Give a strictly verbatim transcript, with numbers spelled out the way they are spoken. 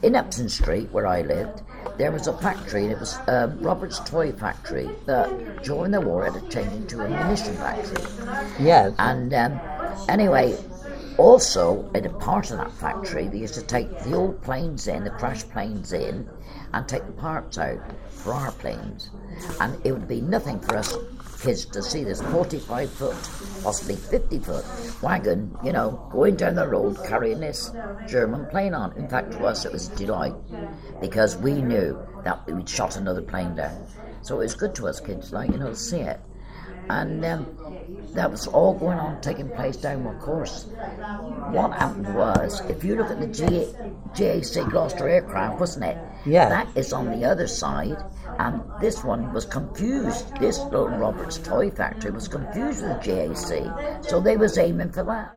in Epsom Street, where I lived, there was a factory, and it was um, Robert's Toy Factory, that during the war it had changed into a munition factory. Yeah. And um, anyway, also in a part of that factory, they used to take the old planes in, the crashed planes in, and take the parts out for our planes. And it would be nothing for us kids to see this forty-five foot, possibly fifty foot wagon, you know, going down the road carrying this German plane on. In fact, to us it was a delight, because we knew that we'd shot another plane down. So it was good to us kids, like, you know, to see it. And um, that was all going on, taking place down my course. What happened was, if you look at the G- GAC Gloucester aircraft, wasn't it? Yeah. That is on the other side, and this one was confused. This little Robert's Toy Factory was confused with the G A C, so they was aiming for that.